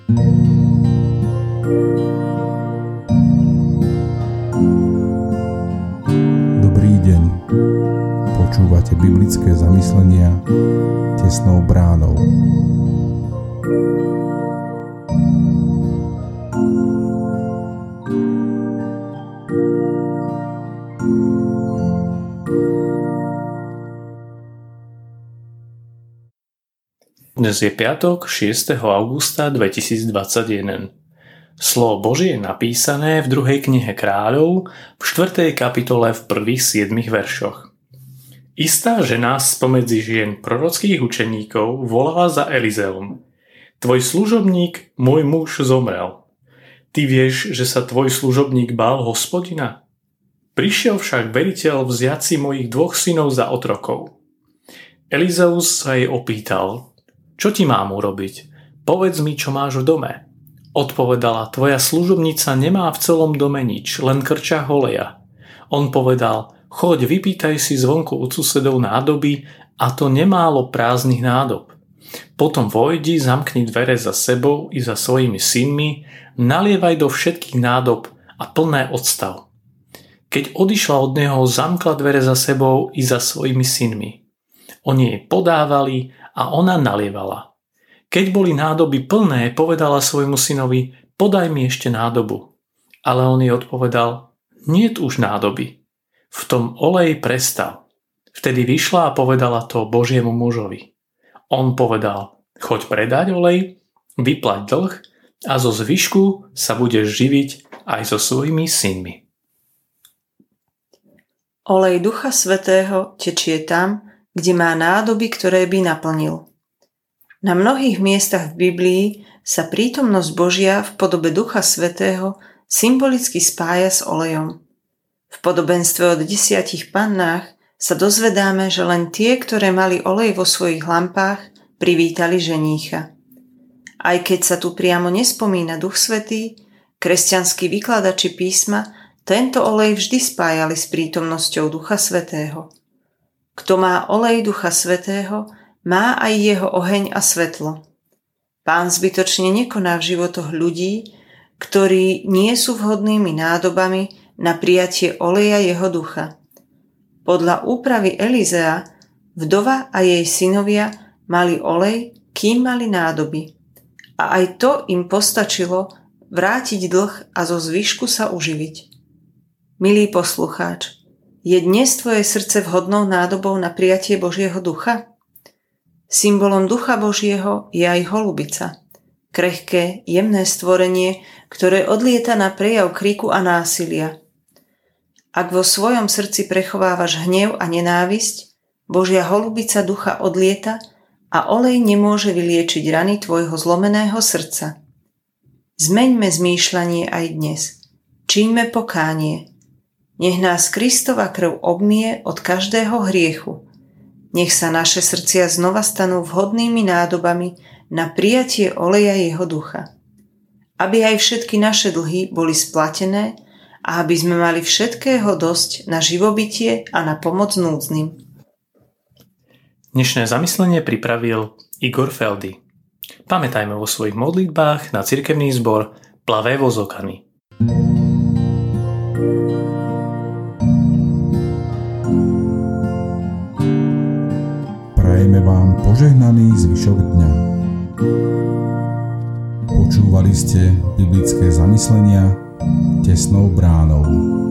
Dobrý deň. Počúvate biblické zamyslenia tesnou bránou. Dnes je piatok 6. augusta 2021. Slovo Božie je napísané v 2. knihe Kráľov v 4. kapitole v prvých 7 veršoch. Istá žena spomedzi žien prorockých učeníkov volala za Elizeom: Tvoj služobník, môj muž, zomrel. Ty vieš, že sa tvoj služobník bál Hospodina? Prišiel však veriteľ vziať si mojich 2 synov za otrokov. Elizeus sa jej opýtal: Čo ti mám urobiť? Povedz mi, čo máš v dome. Odpovedala: Tvoja služobnica nemá v celom dome nič, len krčach oleja. On povedal: Choď, vypýtaj si zvonku od susedov nádoby, a to nemálo prázdnych nádob. Potom vojdi, zamkni dvere za sebou i za svojimi synmi, nalievaj do všetkých nádob a plné odstav. Keď odišla od neho, zamkla dvere za sebou i za svojimi synmi. Oni jej podávali a ona nalievala. Keď boli nádoby plné, povedala svojmu synovi: Podaj mi ešte nádobu. Ale on jej odpovedal: Niet už nádoby. V tom olej prestal. Vtedy vyšla a povedala to Božiemu mužovi. On povedal: Choď predať olej, vyplať dlh a zo zvyšku sa budeš živiť aj so svojimi synmi. Olej Ducha Svätého tečie tam, kde má nádoby, ktoré by naplnil. Na mnohých miestach v Biblii sa prítomnosť Božia v podobe Ducha Svätého symbolicky spája s olejom. V podobenstve o 10 pannách sa dozvedáme, že len tie, ktoré mali olej vo svojich lampách, privítali ženícha. Aj keď sa tu priamo nespomína Duch Svätý, kresťanskí vykladači písma tento olej vždy spájali s prítomnosťou Ducha Svätého. Kto má olej Ducha Svätého, má aj jeho oheň a svetlo. Pán zbytočne nekoná v životoch ľudí, ktorí nie sú vhodnými nádobami na prijatie oleja jeho ducha. Podľa úpravy Elizea, vdova a jej synovia mali olej, kým mali nádoby. A aj to im postačilo vrátiť dlh a zo zvyšku sa uživiť. Milý poslucháč, je dnes tvoje srdce vhodnou nádobou na prijatie Božieho ducha? Symbolom ducha Božieho je aj holubica. Krehké, jemné stvorenie, ktoré odlieta na prejav kriku a násilia. Ak vo svojom srdci prechovávaš hnev a nenávisť, Božia holubica ducha odlieta a olej nemôže vyliečiť rany tvojho zlomeného srdca. Zmeňme zmýšľanie aj dnes. Čiňme pokánie. Nech nás Kristova krv obmije od každého hriechu. Nech sa naše srdcia znova stanú vhodnými nádobami na prijatie oleja jeho ducha. Aby aj všetky naše dlhy boli splatené a aby sme mali všetkého dosť na živobytie a na pomoc núdznym. Dnešné zamyslenie pripravil Igor Feldy. Pamätajme vo svojich modlitbách na cirkevný zbor Plavé Vozokany. Prajeme vám požehnaný zvyšok dňa. Počúvali ste biblické zamyslenia tesnou bránou.